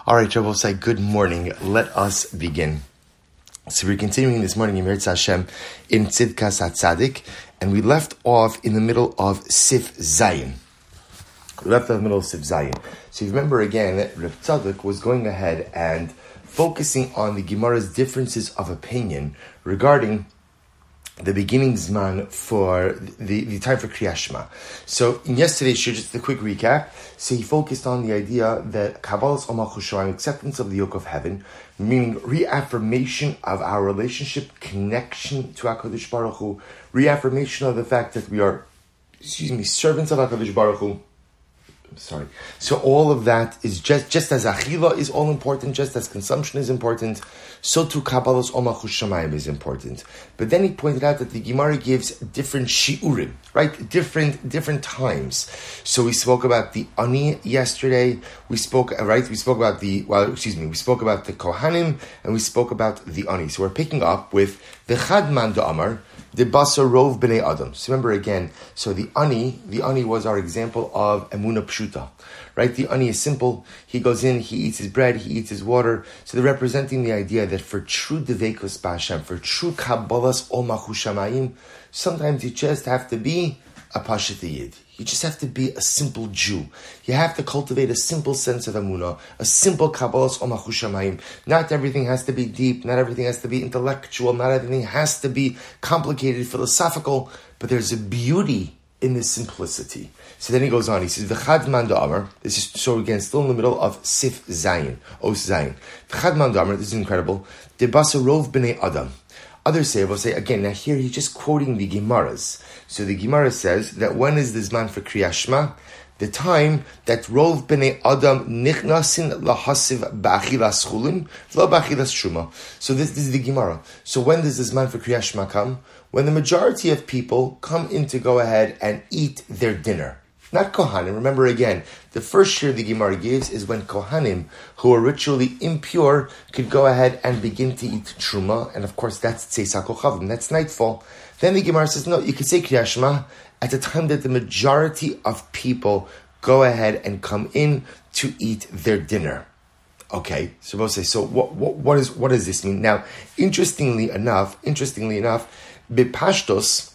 All right, Rabbi say good morning. Let us begin. So we're continuing this morning in Mirza Hashem in Tzidkas HaTzadik, and we left off in the middle of Sif Zayin. So you remember again that Reb Tzadok was going ahead and focusing on the Gemara's differences of opinion regarding the beginning zman for the time for Kriyat Shema. So in yesterday's show, just a quick recap. So he focused on the idea that Kabbalah's Omach Hushalayim, acceptance of the yoke of heaven, meaning reaffirmation of our relationship, connection to HaKadosh Baruch Hu, reaffirmation of the fact that we are, servants of HaKadosh Baruch Hu. So all of that is just as Achila is all important, just as consumption is important, so too Kabbalah's Omach Hushalayim is important. But then he pointed out that the Gemara gives different shiurim, right? Different times. So we spoke about the Ani yesterday. We spoke about the Kohanim, and we spoke about the Ani. So we're picking up with the Chadman Da'amar, the Basa Rov B'nei Adam. So remember again, so the Ani was our example of Emunah Pshuta, right? The Ani is simple. He goes in, he eats his bread, he eats his water. So they're representing the idea that for true Devekos B'Hashem, for true Kabbalah's Omach Hushalayim, sometimes you just have to be a Pashat Yid. You just have to be a simple Jew. You have to cultivate a simple sense of Emunah, a simple Kabbalah's Omach Hushalayim. Not everything has to be deep, not everything has to be intellectual, not everything has to be complicated, philosophical, but there's a beauty in this simplicity. So then he goes on, he says, V'chad man da'amar, this is, so again, still in the middle of Sif Zayin, Os Zayin. V'chad man da'amar, this is incredible, Debasa Rov B'nei Adam. Others say, again, now here he's just quoting the Gemaras. So the Gemara says that when is this man for Kriyat Shema? The time that Rov B'nei Adam nichnasin lahasiv ba'achilas chulin, v'lo ba'achilas truma. So this is the Gemara. So when does this man for Kriyat Shema come? When the majority of people come in to go ahead and eat their dinner. Not Kohanim. Remember again, the first year the Gemara gives is when Kohanim, who are ritually impure, could go ahead and begin to eat Truma, and of course that's Tzeis HaKochavim, that's nightfall. Then the Gemara says, no, you could say Kriyat Shema at the time that the majority of people go ahead and come in to eat their dinner. Okay, so we'll say, so what does this mean? Now, interestingly enough, Bipashtos,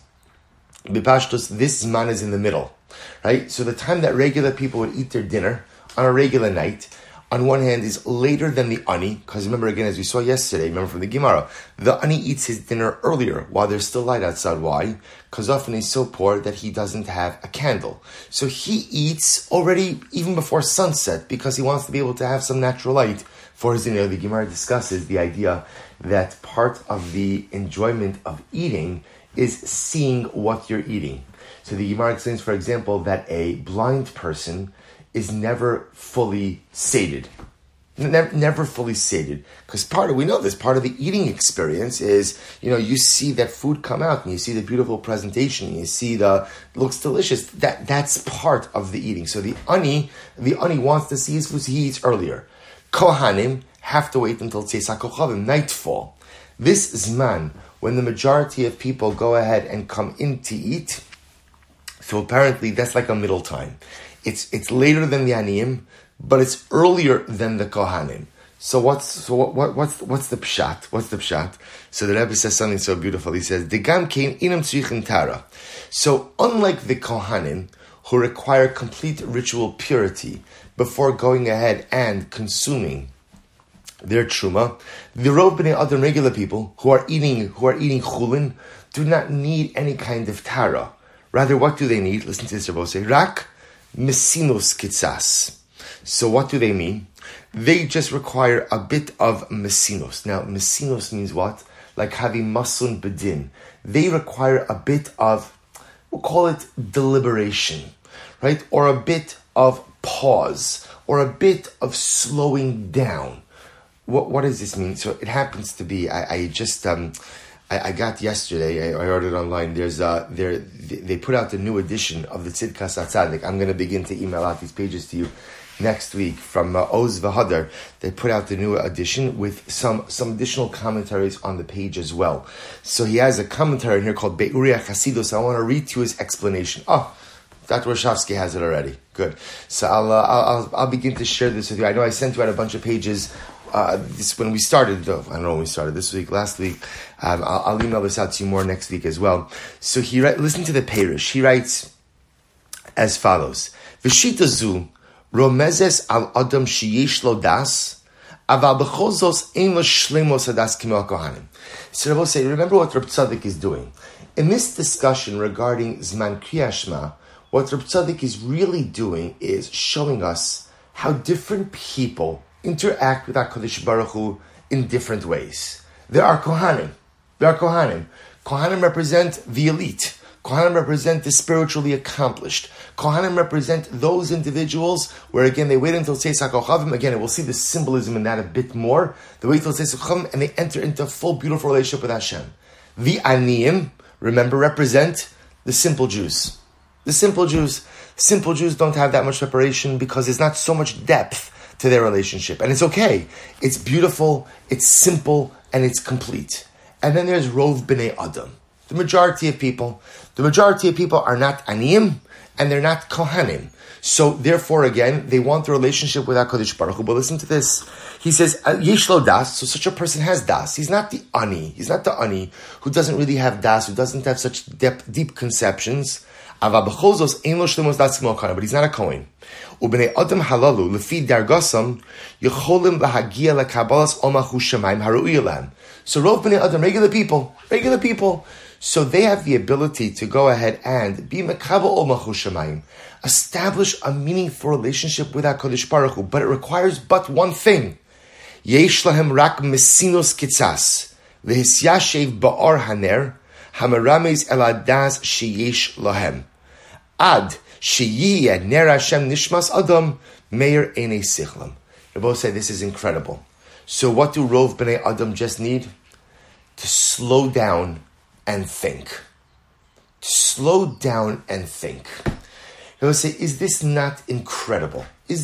this man is in the middle. Right? So the time that regular people would eat their dinner on a regular night, on one hand, is later than the Ani, because remember again, as we saw yesterday, remember from the Gemara, the Ani eats his dinner earlier while there's still light outside. Why? Because often he's so poor that he doesn't have a candle. So he eats already even before sunset because he wants to be able to have some natural light for his dinner. The Gemara discusses the idea that part of the enjoyment of eating is seeing what you're eating. So the Gemara explains, for example, that a blind person is never fully sated. Never fully sated. Because we know this, part of the eating experience is, you see that food come out and you see the beautiful presentation and you see it looks delicious. That's part of the eating. So the ani wants to see his food, so he eats earlier. Kohanim have to wait until Tzeis HaKochavim, nightfall. This Zman, when the majority of people go ahead and come in to eat, so apparently that's like a middle time. It's later than the Aniyim, but it's earlier than the Kohanim. So what's the pshat? What's the pshat? So the Rebbe says something so beautiful. He says, "Degam kein inam tzrichin tara." So unlike the Kohanim, who require complete ritual purity before going ahead and consuming their truma, the Rov B'nei Adam, regular people who are eating chulin, do not need any kind of tara. Rather, what do they need? Listen to this, Rabbi say, Rak mesinos kitzas. So what do they mean? They just require a bit of mesinos. Now, mesinos means what? Like having masun bedin. They require a bit of, we'll call it deliberation, right? Or a bit of pause, or a bit of slowing down. What does this mean? So it happens to be, I got yesterday, I ordered online, they put out the new edition of the Tzidkas HaTzadik. I'm going to begin to email out these pages to you next week from Oz V'Hadar. They put out the new edition with some additional commentaries on the page as well. So he has a commentary in here called Be'uriah Chasidus. I want to read to you his explanation. Dr. Warshawski has it already. Good. So I'll begin to share this with you. I know I sent you out a bunch of pages. This when we started. I don't know when we started this week, last week. I'll email this out to you more next week as well. So listen to the Peirush. He writes as follows: V'shita zu romezes al adam sheyesh lo das, aval b'chol ein lo shlemos hadas k'mei kohanim. So Rabbi say, remember what Reb Tzaddik is doing in this discussion regarding Zman Kriyas Shema. What Reb Tzaddik is really doing is showing us how different people interact with HaKadosh Baruch Hu in different ways. There are Kohanim. Kohanim represent the elite. Kohanim represent the spiritually accomplished. Kohanim represent those individuals where, again, they wait until Tzeis HaKochavim. Again, we'll see the symbolism in that a bit more. They wait until Tzeis HaKochavim and they enter into a full, beautiful relationship with Hashem. The Aniyim, remember, represent the simple Jews. The simple Jews don't have that much preparation because there's not so much depth to their relationship. And it's okay. It's beautiful, it's simple, and it's complete. And then there's Rov B'nai Adam. The majority of people are not Aniyim, and they're not Kohanim. So therefore, again, they want the relationship with HaKadosh Baruch Hu. But listen to this. He says, Yesh lo das, so such a person has das. He's not the ani. He's not the ani who doesn't really have das, who doesn't have such deep conceptions. But he's not a Kohen. Ubnei Adam halalu lefi dargasam yecholim lahagia lekabalas omachu shemaim haru'ilam. So Rov Bnei Adam, regular people. So they have the ability to go ahead and be mekabel omachu shemaim, establish a meaningful relationship with HaKadosh Baruch Hu. But it requires but one thing: yesh lahem rak mesinos kitzas v'hisyashev ba'or haner hamarames eladas sheyesh lahem. Ad sheyiyeh ner Hashem nishmas adam meir einei sichlam. They both say this is incredible. So what do Rov B'nai Adam just need? To slow down and think. They will say, is this not incredible?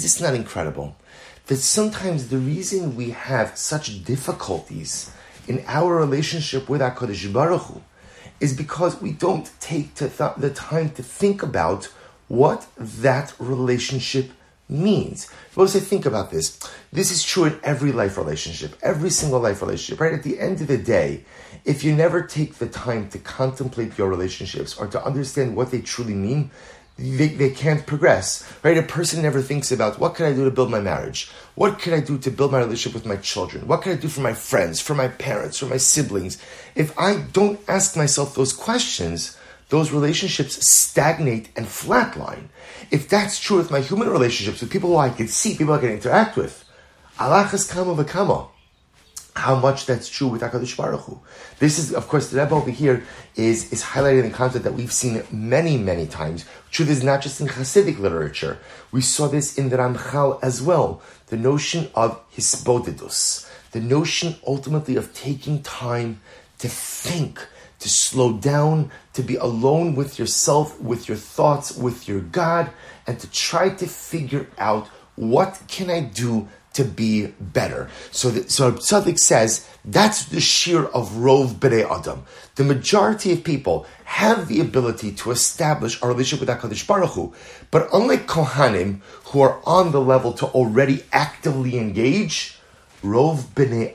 That sometimes the reason we have such difficulties in our relationship with HaKadosh Baruch Hu is because we don't take the time to think about what that relationship means. Well, say, think about this. This is true in every life relationship, every single life relationship, right? At the end of the day, if you never take the time to contemplate your relationships or to understand what they truly mean, they can't progress, right? A person never thinks about, what can I do to build my marriage? What can I do to build my relationship with my children? What can I do for my friends, for my parents, for my siblings? If I don't ask myself those questions, those relationships stagnate and flatline. If that's true with my human relationships, with people who I can see, people I can interact with, alachas kama v'kama. How much that's true with HaKadosh Baruch Hu. This is, of course, the Rebbe over here is highlighting the concept that we've seen many, many times. Truth is not just in Hasidic literature. We saw this in the Ramchal as well. The notion of hisbodedus. The notion, ultimately, of taking time to think, to slow down, to be alone with yourself, with your thoughts, with your God, and to try to figure out, what can I do to be better? So Tzaddik says that's the sheer of Rov B'nai Adam. The majority of people have the ability to establish a relationship with HaKadosh Baruch Hu, but unlike Kohanim, who are on the level to already actively engage, Rov B'nai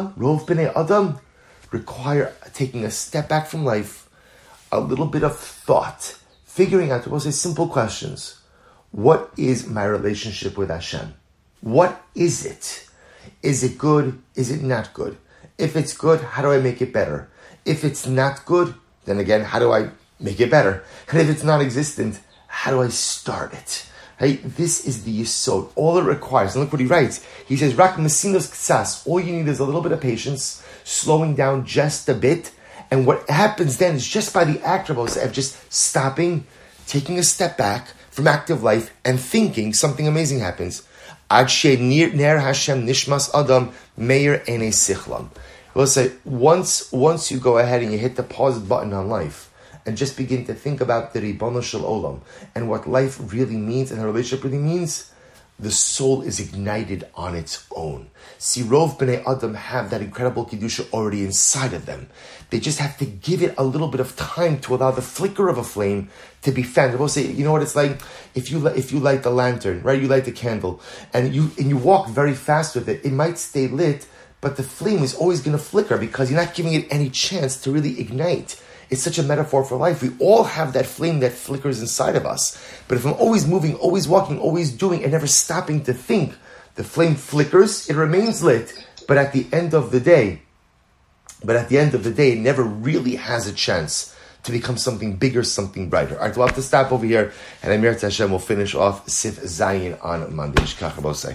Adam require taking a step back from life, a little bit of thought, figuring out, we'll say, simple questions. What is my relationship with Hashem? What is it? Is it good? Is it not good? If it's good, how do I make it better? If it's not good, then again, how do I make it better? And if it's non-existent, how do I start it? Right? This is the yesod. All it requires, and look what he writes. He says, Rak mesinos ktsas. All you need is a little bit of patience, slowing down just a bit. And what happens then is just by the act of just stopping, taking a step back from active life and thinking, something amazing happens. Ad she ner Hashem nishmas adam meir einei sichlam. We'll say, once you go ahead and you hit the pause button on life and just begin to think about the Ribono Shel Olam and what life really means and the relationship really means, the soul is ignited on its own. See, Rov B'nai Adam have that incredible Kedusha already inside of them. They just have to give it a little bit of time to allow the flicker of a flame to be fanned. We'll say, you know what it's like? If you light the lantern, right? You light the candle, and you walk very fast with it, it might stay lit, but the flame is always going to flicker because you're not giving it any chance to really ignite. It's such a metaphor for life. We all have that flame that flickers inside of us. But if I'm always moving, always walking, always doing, and never stopping to think, the flame flickers, it remains lit, but at the end of the day, it never really has a chance to become something bigger, something brighter. All right, we'll have to stop over here, and Amir Hashem will finish off Sif Zayin on Monday. Shkach Rabosai.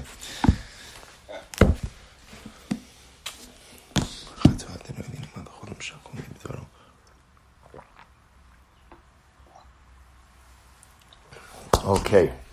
Okay.